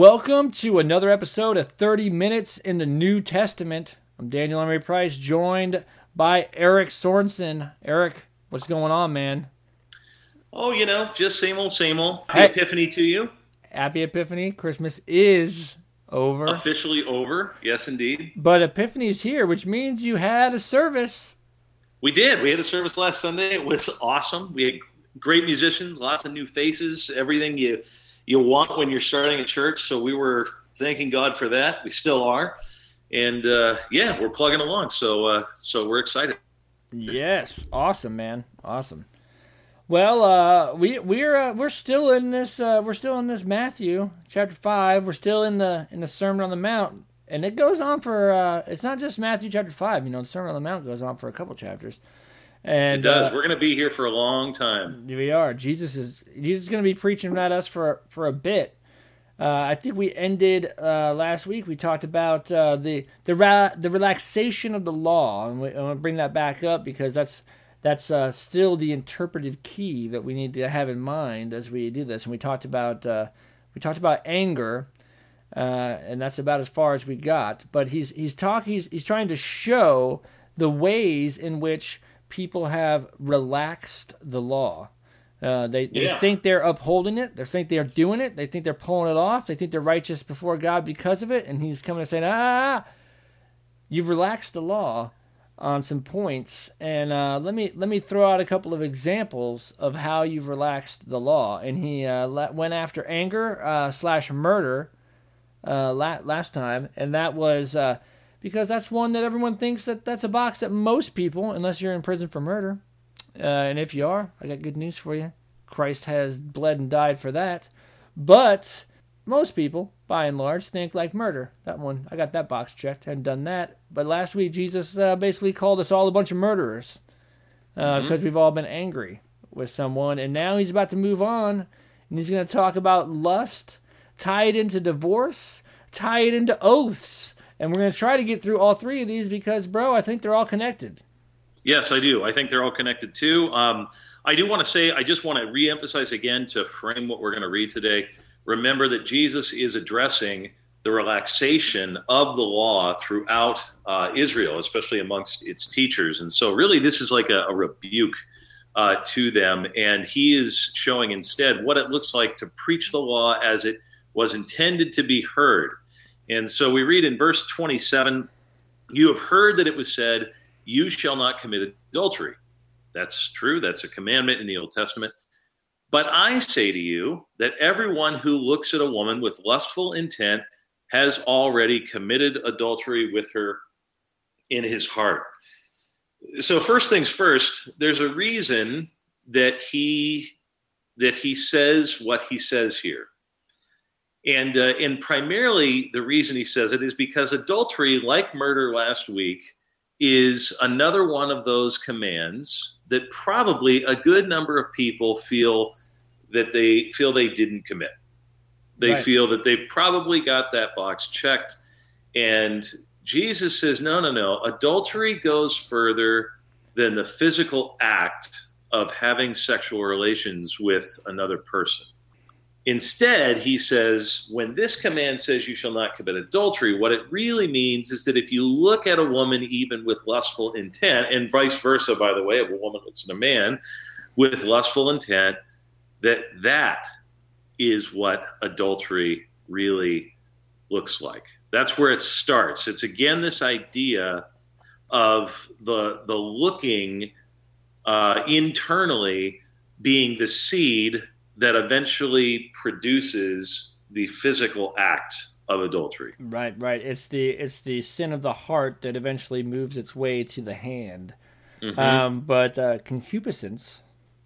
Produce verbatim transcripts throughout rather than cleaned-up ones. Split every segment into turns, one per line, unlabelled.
Welcome to another episode of thirty minutes in the New Testament. I'm Daniel Emery Price, joined by Eric Sorensen. Eric, what's going on, man?
Oh, you know, just same old, same old. Happy
Hey.
Epiphany to you.
Happy Epiphany. Christmas is over.
Officially over. Yes, indeed.
But Epiphany's here, which means you had a service.
We did. We had a service last Sunday. It was awesome. We had great musicians, lots of new faces, everything you you want when you're starting a church. So we were thanking God for that. We still are. And, uh, yeah, we're plugging along. So uh, so we're excited.
Yes. Awesome, man. Awesome. Well, uh, we we're uh, we're still in this uh, we're still in this Matthew chapter five. We're still in the in the Sermon on the Mount, and it goes on for uh, it's not just Matthew chapter five. You know, the Sermon on the Mount goes on for a couple chapters. And
it does.
Uh,
we're going to be here for a long time.
We are. Jesus is Jesus is going to be preaching at us for for a bit. Uh, I think we ended uh, last week. We talked about uh, the the ra- the relaxation of the law, and we, I want to bring that back up because that's. That's uh, still the interpretive key that we need to have in mind as we do this. And we talked about uh, we talked about anger, uh, and that's about as far as we got. But he's he's talking he's he's trying to show the ways in which people have relaxed the law. Uh, they,
yeah.
they think they're upholding it. They think they're doing it. They think they're pulling it off. They think they're righteous before God because of it. And he's coming and saying, ah, you've relaxed the law on some points, and uh, let me let me throw out a couple of examples of how you've relaxed the law. And he uh, went after anger uh, slash murder uh, last time, and that was uh, because that's one that everyone thinks that that's a box that most people, unless you're in prison for murder, uh, and if you are, I got good news for you. Christ has bled and died for that, but most people, by and large, think like murder. That one, I got that box checked. Hadn't done that. But last week, Jesus uh, basically called us all a bunch of murderers uh, mm-hmm. because we've all been angry with someone. And now he's about to move on, and he's going to talk about lust, tie it into divorce, tie it into oaths. And we're going to try to get through all three of these because, bro, I think they're all connected.
Yes, I do. I think they're all connected, too. Um, I do want to say, I just want to reemphasize again to frame what we're going to read today. Remember that Jesus is addressing the relaxation of the law throughout uh, Israel, especially amongst its teachers. And so really this is like a, a rebuke uh, to them. And he is showing instead what it looks like to preach the law as it was intended to be heard. And so we read in verse twenty-seven, you have heard that it was said, you shall not commit adultery. That's true. That's a commandment in the Old Testament. But I say to you that everyone who looks at a woman with lustful intent has already committed adultery with her in his heart. So first things first, there's a reason that he that he says what he says here. And, uh, and primarily the reason he says it is because adultery, like murder last week, is another one of those commands that probably a good number of people feel that they feel they didn't commit. They right. feel that they've probably got that box checked. And Jesus says, no, no, no. Adultery goes further than the physical act of having sexual relations with another person. Instead, he says, when this command says you shall not commit adultery, what it really means is that if you look at a woman even with lustful intent, and vice versa, by the way, if a woman looks at a man with lustful intent, that that is what adultery really looks like. That's where it starts. It's again this idea of the the looking uh, internally being the seed that eventually produces the physical act of adultery.
Right, right. It's the it's the sin of the heart that eventually moves its way to the hand. Mm-hmm. Um, but uh, concupiscence.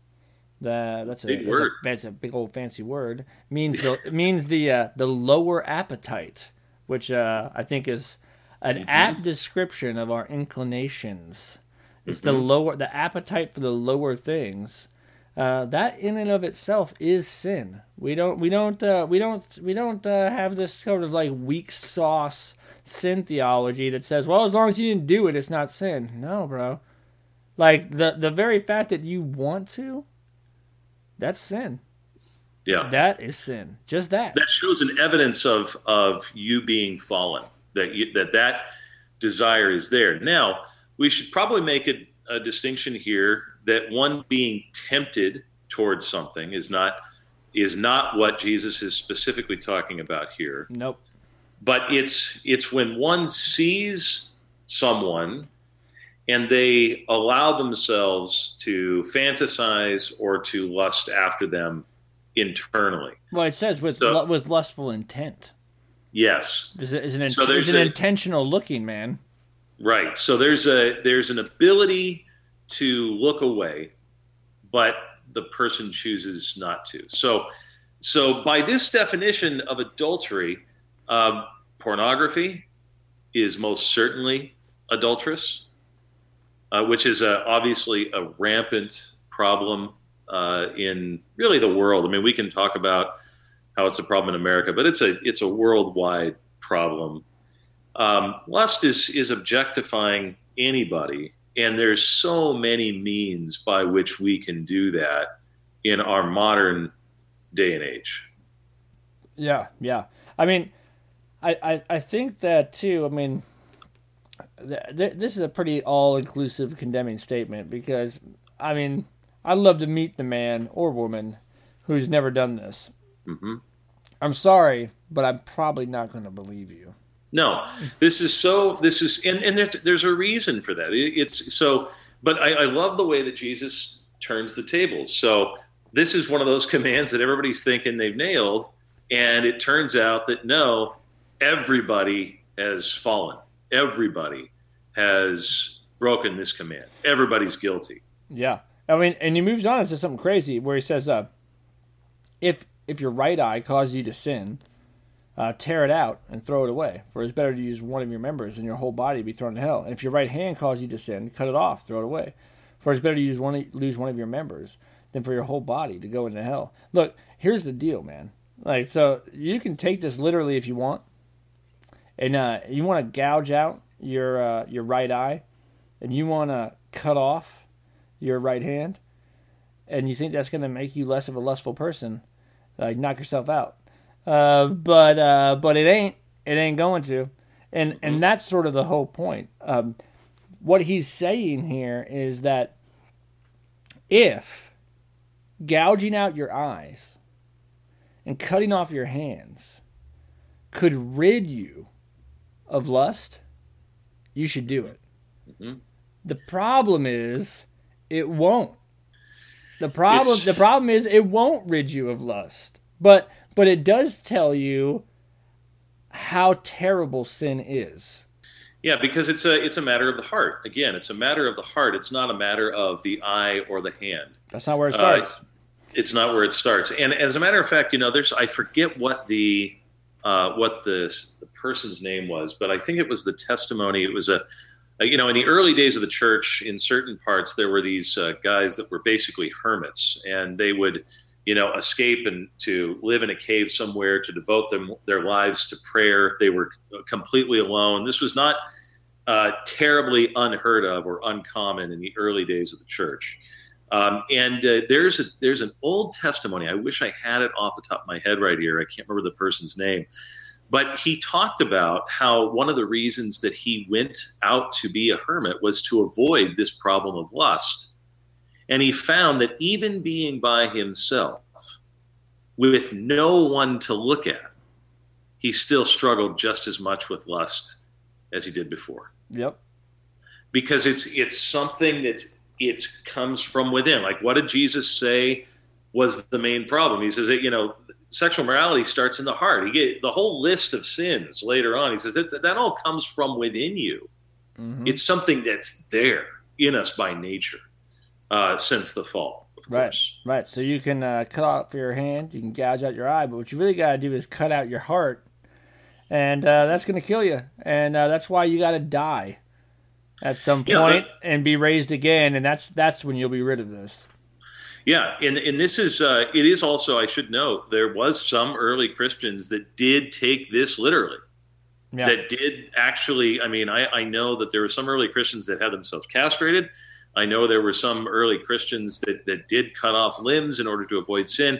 The, that's a
big word.
A, that's a big old fancy word. Means the means the uh, the lower appetite, which uh, I think is an mm-hmm. apt description of our inclinations. It's mm-hmm. the lower the appetite for the lower things. Uh, that in and of itself is sin. We don't we don't uh, we don't we don't uh, have this sort of like weak sauce sin theology that says, well, as long as you didn't do it, it's not sin. No, bro. Like the the very fact that you want to. That's sin.
Yeah.
That is sin. Just that.
That shows an evidence of of you being fallen. That you, that that desire is there. Now, we should probably make a, a distinction here that one being tempted towards something is not is not what Jesus is specifically talking about here.
Nope.
But it's it's when one sees someone and they allow themselves to fantasize or to lust after them internally.
Well, it says with
so,
with lustful intent.
Yes.
Is an, is an,
so
there's an
a,
intentional looking, man.
Right. So there's a there's an ability to look away, but the person chooses not to. So so by this definition of adultery, um, pornography is most certainly adulterous, uh, which is a, obviously a rampant problem uh, in really the world. I mean, we can talk about how it's a problem in America, but it's a it's a worldwide problem. Um, lust is is objectifying anybody, and there's so many means by which we can do that in our modern day and age.
Yeah, yeah. I mean, I, I, I think that too. I mean, th- th- this is a pretty all-inclusive condemning statement because, I mean, I'd love to meet the man or woman who's never done this.
Mm-hmm.
I'm sorry, but I'm probably not going to believe you.
No, this is so. This is, and, and there's there's a reason for that. It, it's so, but I, I love the way that Jesus turns the tables. So this is one of those commands that everybody's thinking they've nailed, and it turns out that no, everybody has fallen. Everybody has broken this command. Everybody's guilty.
Yeah, I mean, and he moves on and says something crazy where he says, uh, "If if your right eye causes you to sin, uh, tear it out and throw it away. For it's better to use one of your members than your whole body to be thrown to hell. And if your right hand causes you to sin, cut it off, throw it away. For it's better to use one lose one of your members than for your whole body to go into hell." Look, here's the deal, man. Like, so you can take this literally if you want, and uh, you want to gouge out your uh, your right eye, and you want to cut off your right hand, and you think that's going to make you less of a lustful person. Like, knock yourself out. Uh, but uh, but it ain't. It ain't going to. And and that's sort of the whole point. Um, what he's saying here is that if gouging out your eyes and cutting off your hands could rid you of lust, you should do it. Mm-hmm. The problem is it won't. The problem, it's... the problem is it won't rid you of lust. But but it does tell you how terrible sin is.
Yeah, because it's a it's a matter of the heart. Again, it's a matter of the heart. It's not a matter of the eye or the hand.
That's not where it starts.
Uh, it's not where it starts. And as a matter of fact, you know, there's I forget what the uh, what the, the person's name was, but I think it was the testimony. It was a you know, in the early days of the church, in certain parts, there were these uh, guys that were basically hermits, and they would, you know, escape and to live in a cave somewhere to devote them their lives to prayer. They were completely alone. This was not uh, terribly unheard of or uncommon in the early days of the church. Um, and uh, there's a there's an old testimony. I wish I had it off the top of my head right here. I can't remember the person's name. But he talked about how one of the reasons that he went out to be a hermit was to avoid this problem of lust. And he found that even being by himself, with no one to look at, he still struggled just as much with lust as he did before.
Yep.
Because it's it's something that it comes from within. Like, what did Jesus say was the main problem? He says that, you know, sexual morality starts in the heart. He get the whole list of sins later on. He says that that all comes from within you. Mm-hmm. It's something that's there in us by nature uh, since the fall, of
right,
course.
Right. So you can uh, cut off your hand, you can gouge out your eye, but what you really got to do is cut out your heart, and uh, that's going to kill you. And uh, that's why you got to die at some point yeah, but, and be raised again, and that's that's when you'll be rid of this.
Yeah, and and this is uh, it is also, I should note, there was some early Christians that did take this literally. Yeah. That did actually, I mean, I, I know that there were some early Christians that had themselves castrated. I know there were some early Christians that, that did cut off limbs in order to avoid sin.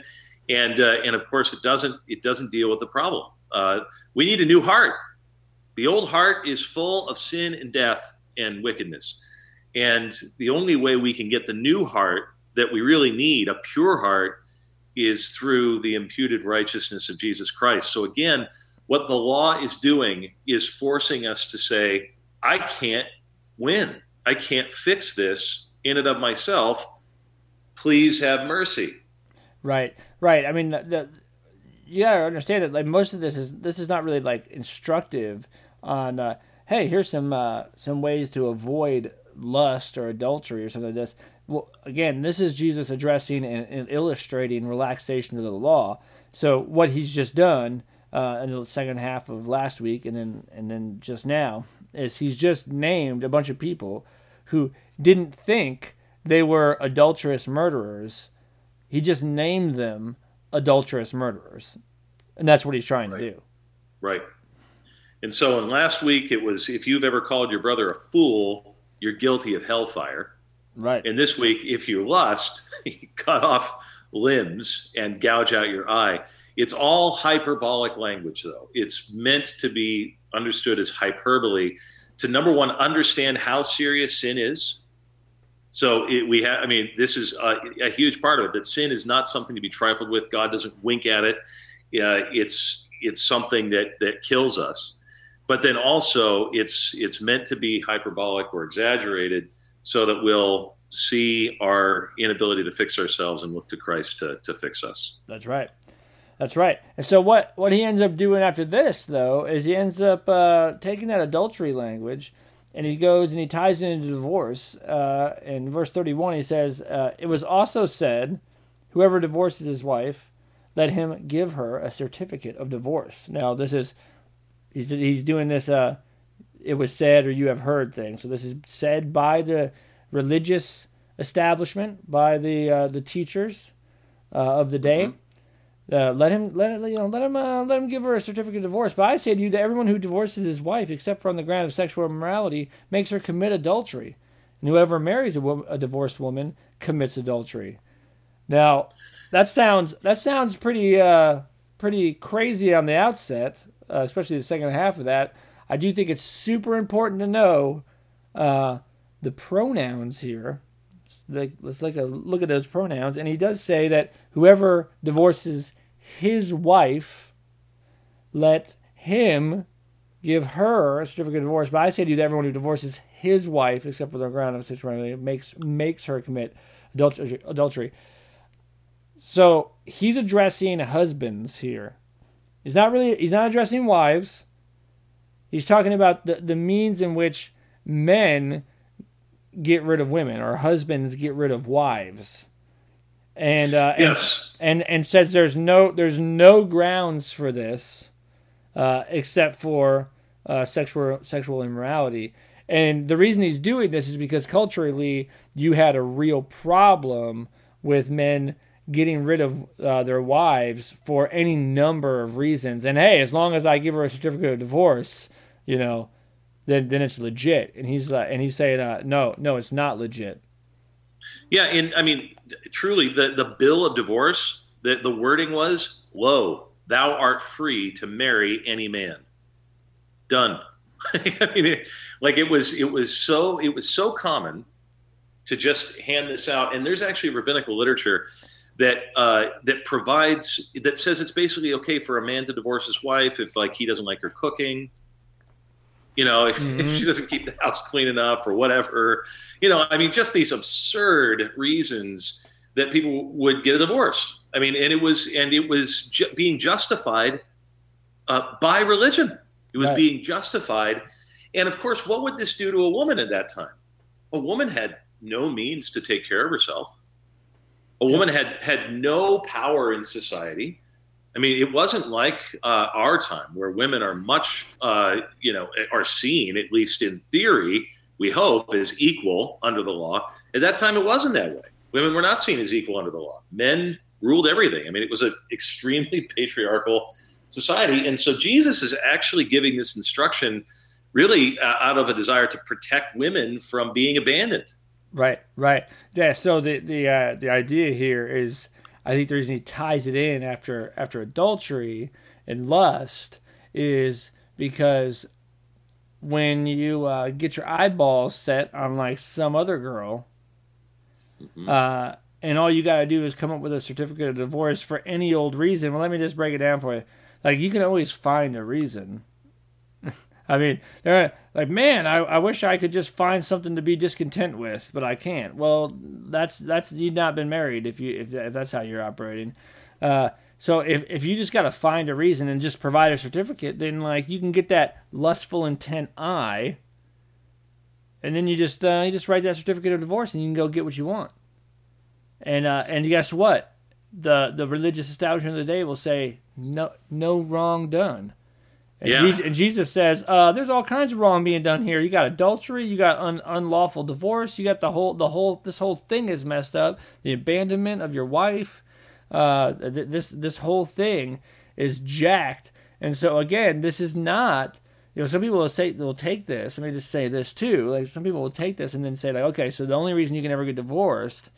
And uh, and of course, it doesn't it doesn't deal with the problem. Uh, we need a new heart. The old heart is full of sin and death and wickedness. And the only way we can get the new heart that we really need, a pure heart, is through the imputed righteousness of Jesus Christ. So again, what the law is doing is forcing us to say, I can't win. I can't fix this in and of myself. Please have mercy.
Right, right. I mean, the, the, you gotta understand it. Like most of this is this is not really like instructive on. Uh, hey, here's some uh, some ways to avoid lust or adultery or something like this. Well, again, this is Jesus addressing and, and illustrating relaxation of the law. So what he's just done uh, in the second half of last week, and then and then just now, is he's just named a bunch of people who didn't think they were adulterous murderers. He just named them adulterous murderers. And that's what he's trying
Right.
to do.
Right. And so in last week, it was, if you've ever called your brother a fool, you're guilty of hellfire.
Right.
And this week, if you lust, you cut off limbs and gouge out your eye. It's all hyperbolic language, though. It's meant to be understood as hyperbole to, number one, understand how serious sin is. So it, we have, I mean, this is a, a huge part of it, that sin is not something to be trifled with. God doesn't wink at it. Uh, it's it's something that, that kills us. But then also it's it's meant to be hyperbolic or exaggerated so that we'll see our inability to fix ourselves and look to Christ to, to fix us.
That's right. That's right. And so what, what he ends up doing after this, though, is he ends up uh, taking that adultery language, and he goes and he ties it into divorce. Uh, in verse thirty-one, he says, uh, it was also said, whoever divorces his wife, let him give her a certificate of divorce. Now, this is, he's, he's doing this, uh, it was said or you have heard thing. So this is said by the religious establishment, by the uh, the teachers uh, of the day. Mm-hmm. Uh, let him, let you know, let him, uh, let him give her a certificate of divorce. But I say to you that everyone who divorces his wife, except for on the ground of sexual immorality, makes her commit adultery, and whoever marries a, wo- a divorced woman commits adultery. Now, that sounds that sounds pretty uh, pretty crazy on the outset, uh, especially the second half of that. I do think it's super important to know uh, the pronouns here. Let's like a look at those pronouns. And he does say that whoever divorces his wife, let him give her a certificate of divorce. But I say to you that everyone who divorces his wife, except for the ground of sexuality, makes makes her commit adultery. adultery. So he's addressing husbands here. He's not really. He's not addressing wives. He's talking about the, the means in which men get rid of women, or husbands get rid of wives, and uh,
yes,
and, and and says there's no there's no grounds for this, uh, except for uh, sexual sexual immorality. And the reason he's doing this is because culturally you had a real problem with men getting rid of uh, their wives for any number of reasons. And hey, as long as I give her a certificate of divorce, you know, then then it's legit. And he's uh, and he's saying, uh, no, no, it's not legit.
Yeah, and I mean, truly, the, the bill of divorce, the, the wording was, lo, thou art free to marry any man. Done. I mean, it, like it was, it was so, it was so common to just hand this out. And there's actually rabbinical literature that uh, that provides, that says it's basically okay for a man to divorce his wife if, like, he doesn't like her cooking. You know, if, mm-hmm. if she doesn't keep the house clean enough or whatever, you know, I mean, just these absurd reasons that people would get a divorce. I mean, and it was, and it was ju- being justified uh, by religion. It was right. being justified. And of course, what would this do to a woman at that time? A woman had no means to take care of herself. A woman yeah. had, had no power in society. I mean, it wasn't like uh, our time where women are much, uh, you know, are seen, at least in theory, we hope, as equal under the law. At that time, it wasn't that way. Women were not seen as equal under the law. Men ruled everything. I mean, it was an extremely patriarchal society. And so Jesus is actually giving this instruction really uh, out of a desire to protect women from being abandoned.
Right, right. Yeah, so the the uh, the idea here is, I think the reason he ties it in after after adultery and lust is because when you uh, get your eyeballs set on like some other girl, mm-hmm. uh, and all you got to do is come up with a certificate of divorce for any old reason. Well, let me just break it down for you. Like, you can always find a reason. I mean, they're like, man, I, I wish I could just find something to be discontent with, but I can't. Well, that's that's you've not been married if you if, if that's how you're operating. Uh, so if if you just got to find a reason and just provide a certificate, then like you can get that lustful intent eye, and then you just uh, you just write that certificate of divorce and you can go get what you want. And uh, and guess what? The the religious establishment of the day will say no no wrong done. And, yeah. Jesus, and Jesus says, uh, "There's all kinds of wrong being done here. You got adultery, you got un, unlawful divorce, you got the whole, the whole, this whole thing is messed up. The abandonment of your wife, uh, th- this, this whole thing is jacked." And so again, this is not, you know, some people will say will take this. Let me just say this too. Like some people will take this and then say like, okay, so the only reason you can ever get divorced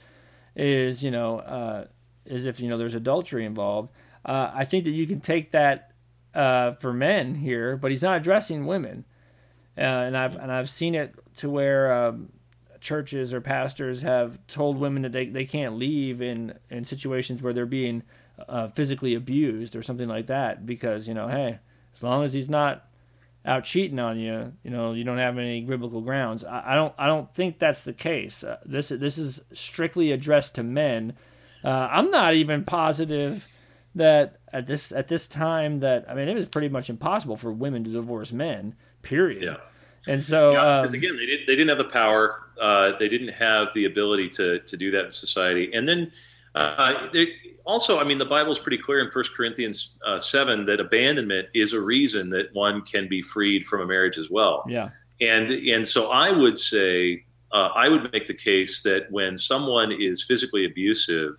is, you know, uh, is if you know there's adultery involved. Uh, I think that you can take that. Uh, for men here, but he's not addressing women, uh, and I've and I've seen it to where um, churches or pastors have told women that they, they can't leave in, in situations where they're being uh, physically abused or something like that because you know, hey, as long as he's not out cheating on you, you know, you don't have any biblical grounds. I, I don't I don't think that's the case. Uh, this this is strictly addressed to men. Uh, I'm not even positive that at this at this time that I mean it was pretty much impossible for women to divorce men. Period. Yeah. And so
yeah, because um, again, they didn't they didn't have the power. Uh, they didn't have the ability to to do that in society. And then uh, they, also, I mean, the Bible is pretty clear in First Corinthians uh, seven that abandonment is a reason that one can be freed from a marriage as well.
Yeah.
And and so I would say uh, I would make the case that when someone is physically abusive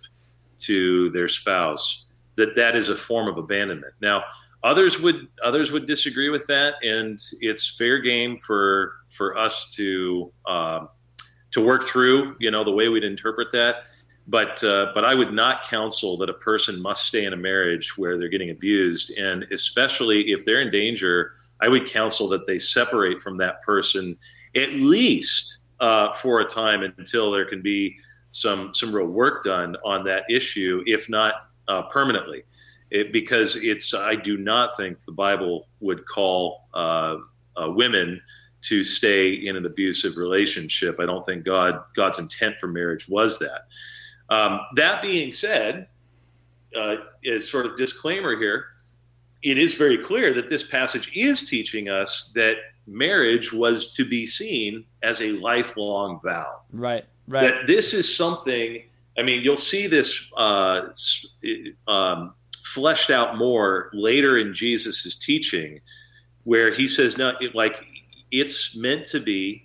to their spouse, that that is a form of abandonment. Now, others would others would disagree with that, and it's fair game for for us to uh, to work through, you know, the way we'd interpret that. But uh, but I would not counsel that a person must stay in a marriage where they're getting abused, and especially if they're in danger, I would counsel that they separate from that person at least uh, for a time until there can be some some real work done on that issue, if not Uh, permanently, it, because it's. I do not think the Bible would call uh, uh, women to stay in an abusive relationship. I don't think God God's intent for marriage was that. Um, that being said, uh, as sort of disclaimer here, it is very clear that this passage is teaching us that marriage was to be seen as a lifelong vow.
Right. Right.
That this is something. I mean, you'll see this uh, um, fleshed out more later in Jesus' teaching, where he says, "No, it, like it's meant to be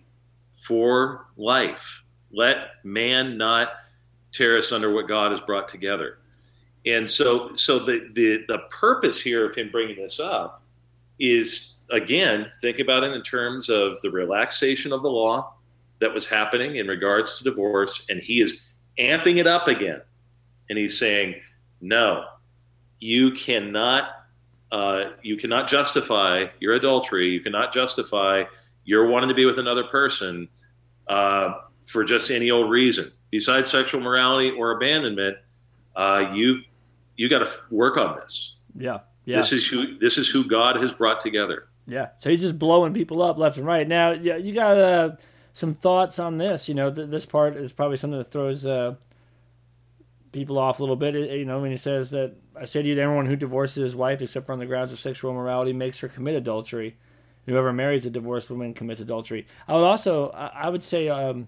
for life. Let man not tear us under what God has brought together." And so, so the the the purpose here of him bringing this up is, again, think about it in terms of the relaxation of the law that was happening in regards to divorce, and he is amping it up again. And he's saying, no, you cannot uh, you cannot justify your adultery. You cannot justify your wanting to be with another person uh, for just any old reason. Besides sexual morality or abandonment, uh, you've you got to work on this.
Yeah, yeah.
This is who this is who God has brought together.
Yeah. So he's just blowing people up left and right. Now, yeah, you got uh, some thoughts on this. You know, th- this part is probably something that throws uh, people off a little bit. It, you know, when he says that, I say to you that everyone who divorces his wife except for on the grounds of sexual immorality makes her commit adultery. Whoever marries a divorced woman commits adultery. I would also, I would say um,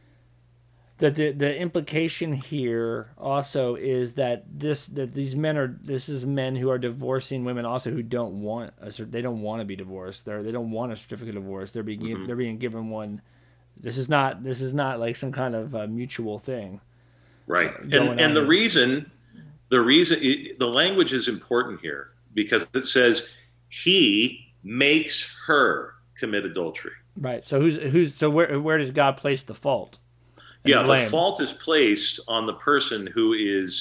that the the implication here also is that this that these men are this is men who are divorcing women also who don't want a, they don't want to be divorced. They they don't want a certificate of divorce. They're being mm-hmm. they're being given one. This is not this is not like some kind of uh, mutual thing.
Right, uh, and and the here. reason the reason it, the language is important here because it says he makes her commit adultery.
Right. So who's who's so where where does God place the fault?
Yeah, the, the fault is placed on the person who is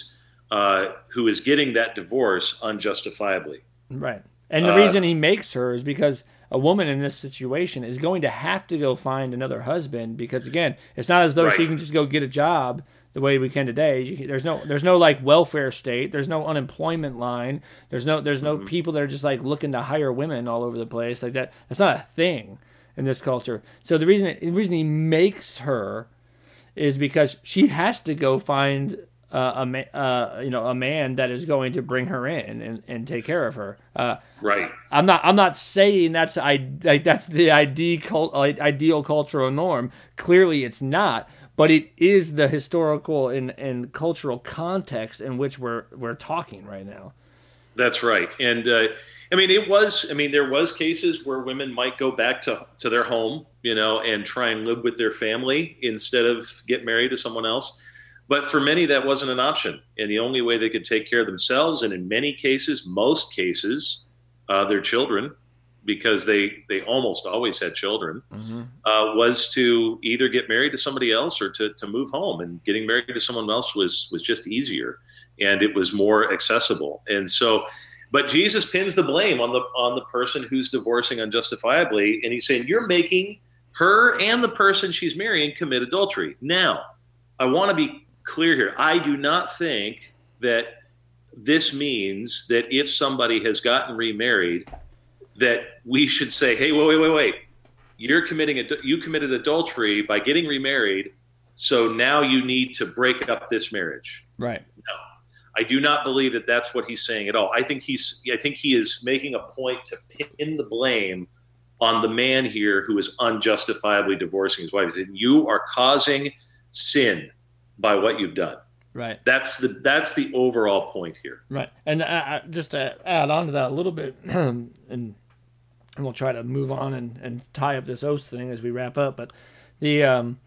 uh, who is getting that divorce unjustifiably.
Right. And the
Uh,
reason he makes her is because a woman in this situation is going to have to go find another husband because, again, it's not as though
Right.
she can just go get a job the way we can today. You can, there's no there's no like welfare state. There's no unemployment line. There's no there's no
Mhm.
people that are just like looking to hire women all over the place like that. That's not a thing in this culture. So the reason the reason he makes her is because she has to go find uh, a ma- uh, you know a man that is going to bring her in and, and take care of her. Uh,
Right.
I'm not I'm not saying that's I like that's the ideal cult, ideal cultural norm. Clearly, it's not. But it is the historical and, and cultural context in which we're we're talking right now.
That's right. And uh, I mean, it was, I mean, there was cases where women might go back to, to their home, you know, and try and live with their family instead of get married to someone else. But for many, that wasn't an option. And the only way they could take care of themselves, and in many cases, most cases, uh, their children, because they, they almost always had children,
Mm-hmm.
uh, was to either get married to somebody else or to, to move home. And getting married to someone else was, was just easier, and it was more accessible. And so, but Jesus pins the blame on the on the person who's divorcing unjustifiably, and he's saying, you're making her and the person she's marrying commit adultery. Now, I want to be clear here. I do not think that this means that if somebody has gotten remarried, that we should say, hey, wait, wait, wait, wait. You're committing, ad- you committed adultery by getting remarried, so now you need to break up this marriage.
Right.
No, I do not believe that that's what he's saying at all. I think he's, I think he is making a point to pin the blame on the man here who is unjustifiably divorcing his wife. He said, you are causing sin by what you've done.
Right.
That's the that's the overall point here.
Right. And I, I, just to add on to that a little bit, and, and we'll try to move on and, and tie up this oath thing as we wrap up. But the um,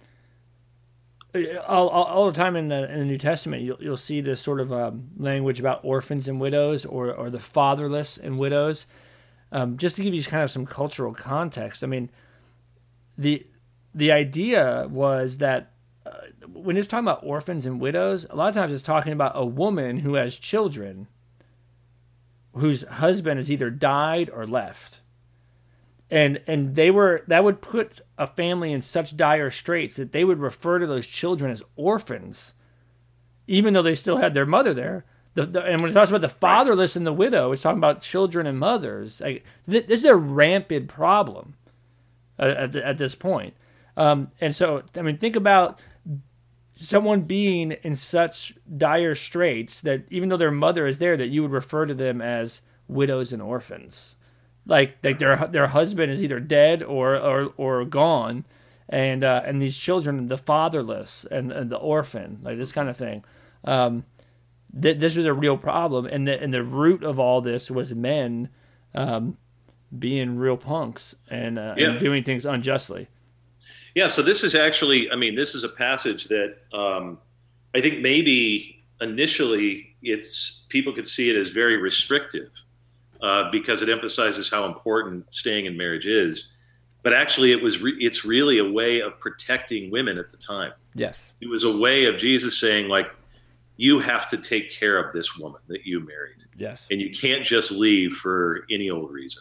all, all, all the time in the, in the New Testament, you'll, you'll see this sort of um, language about orphans and widows, or, or the fatherless and widows. Um, just to give you kind of some cultural context, I mean, the the idea was that uh, when it's talking about orphans and widows, a lot of times it's talking about a woman who has children whose husband has either died or left. And and they were that would put a family in such dire straits that they would refer to those children as orphans, even though they still had their mother there. The, the, and when it talks about the fatherless and the widow, it's talking about children and mothers. Like, th- this is a rampant problem uh, at, at this point. Um, and so, I mean, think about someone being in such dire straits that even though their mother is there, that you would refer to them as widows and orphans. Like, like their their husband is either dead or or, or gone, and uh, and these children, the fatherless and, and the orphan, like this kind of thing. Um, th- this was a real problem, and the and the root of all this was men um, being real punks and, uh,
Yeah.
and doing things unjustly.
Yeah, so this is actually, I mean, this is a passage that um, I think maybe initially it's people could see it as very restrictive uh, because it emphasizes how important staying in marriage is. But actually, it was re- it's really a way of protecting women at the time.
Yes.
It was a way of Jesus saying, like, you have to take care of this woman that you married.
Yes.
And you can't just leave for any old reason.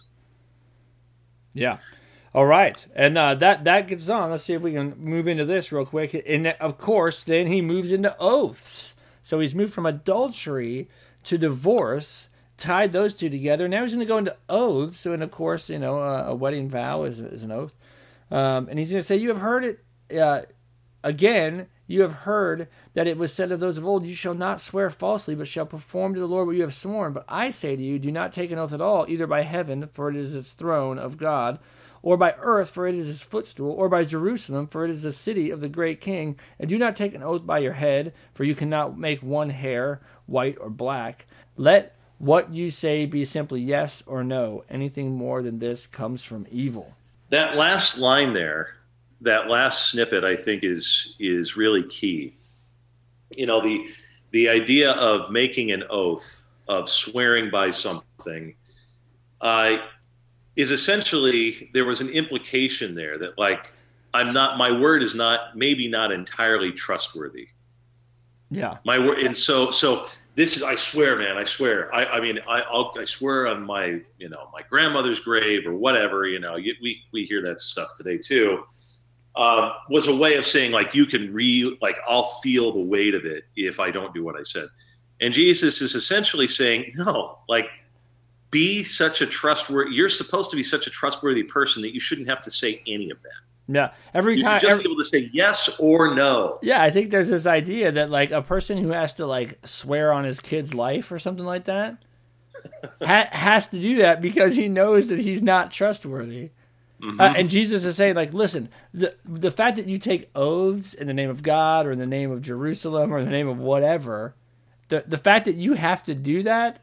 Yeah. All right. And uh, that, that gets on. Let's see if we can move into this real quick. And of course, then he moves into oaths. So he's moved from adultery to divorce, tied those two together. Now he's going to go into oaths. So, and of course, you know, uh, a wedding vow is, is an oath. Um, and he's going to say, you have heard it uh, again. You have heard that it was said of those of old, you shall not swear falsely, but shall perform to the Lord what you have sworn. But I say to you, do not take an oath at all, either by heaven, for it is its throne of God, or by earth, for it is his footstool, or by Jerusalem, for it is the city of the great king. And do not take an oath by your head, for you cannot make one hair white or black. Let what you say be simply yes or no. Anything more than this comes from evil.
That last line there, that last snippet, I think is is really key. You know, the the idea of making an oath, of swearing by something, uh, is essentially, there was an implication there that, like, I'm not, my word is not, maybe not entirely trustworthy.
Yeah.
My word, and so so this is, I swear, man, I swear. I, I mean, I, I'll, I swear on my, you know, my grandmother's grave or whatever, you know, you, we, we hear that stuff today too, um, was a way of saying like, you can re, like, I'll feel the weight of it if I don't do what I said. And Jesus is essentially saying, no, like, be such a trustworthy, you're supposed to be such a trustworthy person that you shouldn't have to say any of that.
Yeah, every
you
time,
just
every,
be able to say yes or no.
Yeah, I think there's this idea that like a person who has to like swear on his kid's life or something like that ha- has to do that because he knows that he's not trustworthy. Mm-hmm. Uh, and Jesus is saying like, listen, the the fact that you take oaths in the name of God or in the name of Jerusalem or in the name of whatever, the the fact that you have to do that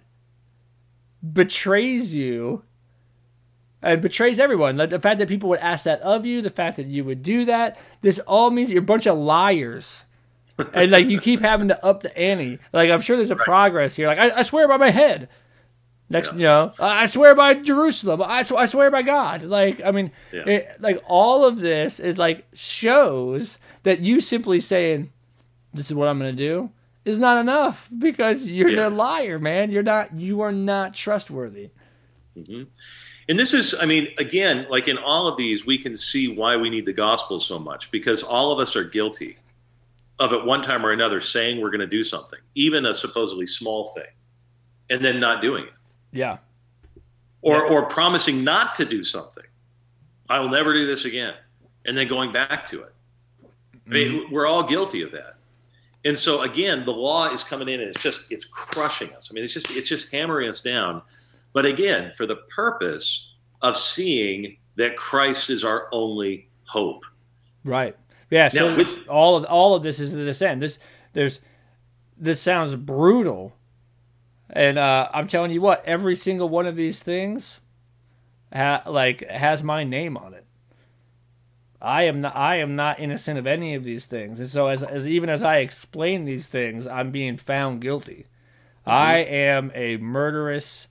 betrays you. It betrays everyone. Like the fact that people would ask that of you, the fact that you would do that, this all means that you're a bunch of liars. And like you keep having to up the ante. Like I'm sure there's a right. progress here. Like I, I swear by my head. Next, yeah. you know, I swear by Jerusalem. I, sw- I swear by God. Like I mean, yeah. it, like all of this is like shows that you simply saying, "This is what I'm going to do," is not enough because you're yeah. a liar, man. You're not. You are not trustworthy.
Mm-hmm. And this is, I mean, again, like in all of these, we can see why we need the gospel so much because all of us are guilty of at one time or another saying we're going to do something, even a supposedly small thing, and then not doing it.
Yeah.
Or
yeah.
or promising not to do something. I will never do this again. And then going back to it. I mean, mm-hmm. we're all guilty of that. And so again, the law is coming in and it's just, it's crushing us. I mean, it's just, it's just hammering us down. But again, for the purpose of seeing that Christ is our only hope.
Right. Yeah. So now, with, all of all of this is to this end. This there's this sounds brutal, and uh, I'm telling you what, every single one of these things, ha- like has my name on it. I am not. I am not innocent of any of these things, and so as as even as I explain these things, I'm being found guilty. Mm-hmm. I am a murderous,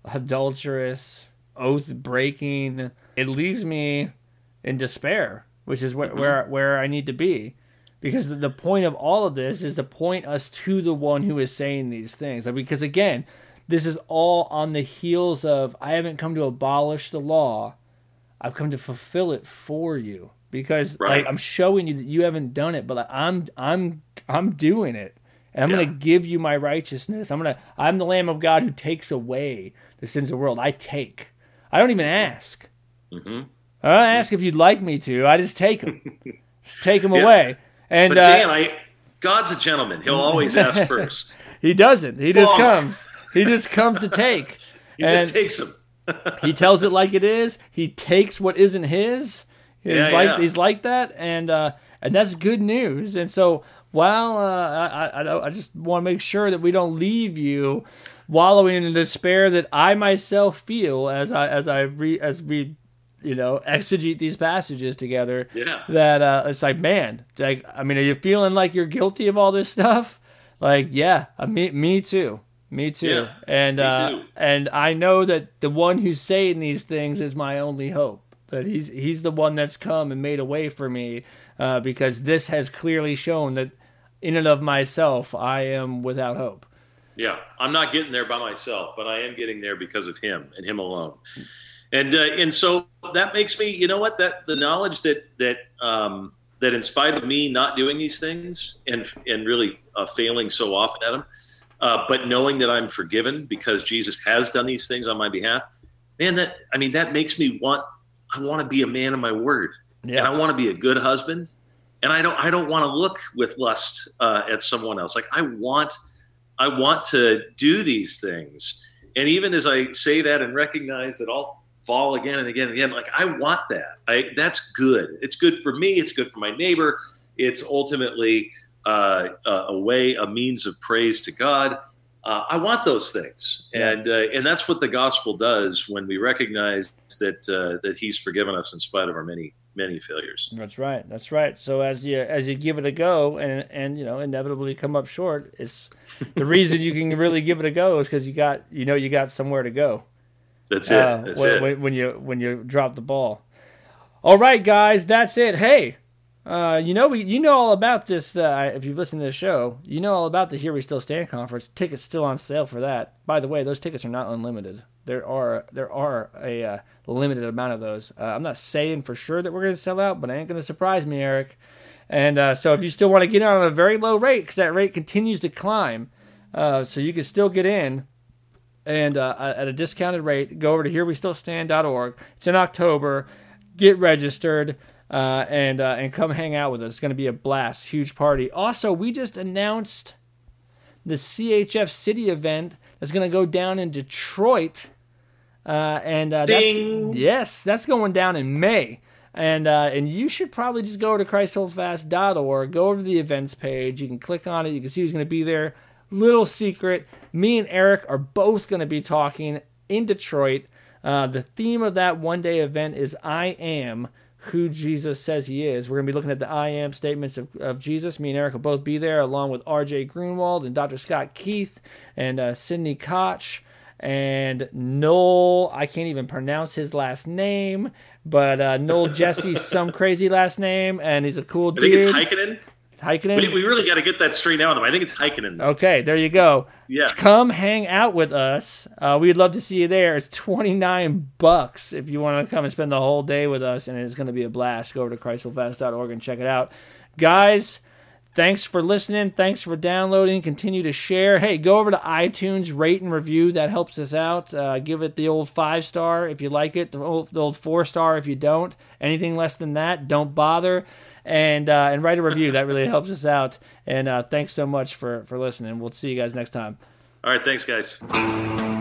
adulterous, oath-breaking. It leaves me in despair, which is wh- mm-hmm. where where I need to be, because the point of all of this is to point us to the one who is saying these things. Because again, this is all on the heels of I haven't come to abolish the law, I've come to fulfill it for you. Because right. like I'm showing you that you haven't done it, but like, I'm I'm I'm doing it. And I'm yeah. going to give you my righteousness. I'm going to. I'm the Lamb of God who takes away the sins of the world. I take. I don't even ask. Mm-hmm. I don't ask if you'd like me to. I just take them. Just take them yeah. away. And
but Dan, uh, I, God's a gentleman. He'll always ask first.
He doesn't. He just oh. comes. He just comes to take.
He
and
just takes them.
He tells it like it is. He takes what isn't his. He's
yeah,
like
yeah.
he's like that, and uh, and that's good news. And so. Well, uh, I, I I just want to make sure that we don't leave you wallowing in despair that I myself feel as I as I re, as we you know exegete these passages together.
Yeah.
That uh, it's like, man, like I mean, are you feeling like you're guilty of all this stuff? Like, yeah, uh, me me too, me too.
Yeah,
and
me
uh,
too.
and I know that the one who's saying these things is my only hope. That he's he's the one that's come and made a way for me, uh, because this has clearly shown that. In and of myself, I am without hope.
Yeah, I'm not getting there by myself, but I am getting there because of Him and Him alone. And uh, and so that makes me, you know what? That the knowledge that that um, that in spite of me not doing these things and and really uh, failing so often at them, uh, but knowing that I'm forgiven because Jesus has done these things on my behalf, man, that I mean that makes me want. I want to be a man of my word, yeah. and I want to be a good husband. And I don't. I don't want to look with lust uh, at someone else. Like I want, I want to do these things. And even as I say that and recognize that I'll fall again and again and again, like I want that. I that's good. It's good for me. It's good for my neighbor. It's ultimately uh, a way, a means of praise to God. Uh, I want those things, yeah. and uh, and that's what the gospel does when we recognize that uh, that He's forgiven us in spite of our many. many failures.
That's right. That's right. So as you as you give it a go and and you know inevitably come up short, it's the reason you can really give it a go is because you got you know you got somewhere to go.
That's it. That's
uh, when,
it.
When, when you when you drop the ball. All right, guys, that's it. Hey, Uh, you know, we, you know all about this. Uh, if you've listened to the show, you know all about the Here We Still Stand conference. Tickets still on sale for that. By the way, those tickets are not unlimited. There are there are a uh, limited amount of those. Uh, I'm not saying for sure that we're going to sell out, but it ain't going to surprise me, Eric. And uh, so if you still want to get in on a very low rate, because that rate continues to climb, uh, so you can still get in and uh, at a discounted rate, go over to here we still stand dot org. It's in October. Get registered. Uh, and uh, and come hang out with us. It's going to be a blast, huge party. Also, we just announced the C H F City event that's going to go down in Detroit, uh, and uh, that's, yes, that's going down in May. And uh, and you should probably just go over to christ hold fast dot org, go over to the events page. You can click on it. You can see who's going to be there. Little secret: me and Eric are both going to be talking in Detroit. Uh, the theme of that one-day event is I Am Who Jesus Says He Is. We're going to be looking at the I Am statements of, of Jesus. Me and Eric will both be there, along with R J Grunwald and Doctor Scott Keith and uh, Sidney Koch and Noel. I can't even pronounce his last name, but uh, Noel Jesse's some crazy last name, and he's a cool dude.
I think it's Heikkinen.
Heikkinen?
We, we really got to get that straightened out with him. I think it's Heikkinen.
Okay, there you go.
Yeah.
Come hang out with us. Uh, we'd love to see you there. It's twenty-nine bucks if you want to come and spend the whole day with us, and it's going to be a blast. Go over to christ hold fast dot org and check it out. Guys, thanks for listening. Thanks for downloading. Continue to share. Hey, go over to iTunes, rate and review. That helps us out. Uh, give it the old five-star if you like it, the old, the old four-star if you don't. Anything less than that, don't bother. And uh, and write a review. That really helps us out. And uh, thanks so much for, for listening. We'll see you guys next time.
All right. Thanks, guys.